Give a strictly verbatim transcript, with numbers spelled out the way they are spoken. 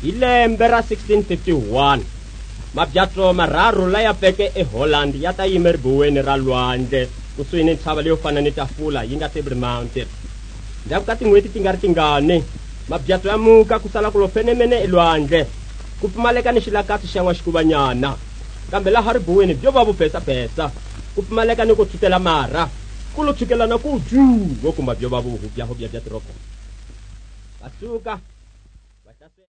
ilembe ra sixteen fifty-one mabjatlo mararo la ya peke e Holland ya ta yimerbuweni ra lwandle kusuhi ni ntshava leyo fana ni Tafula yi nga Table Mountain. Ndzhaku ka tin'hweti ti nga ri tingani mabjatlo ya muka ku sala ku lo fenemene elwandle ku pfumaleka ni xilakatsi xa n'waxikuvanyana, kambe laha ribuweni byo va vupesapesa ku pfumaleka ni ku tshutela mara ku lo tshukelana ku juu wo kumba byo va vuhubya hubya bya tiroko. Basuka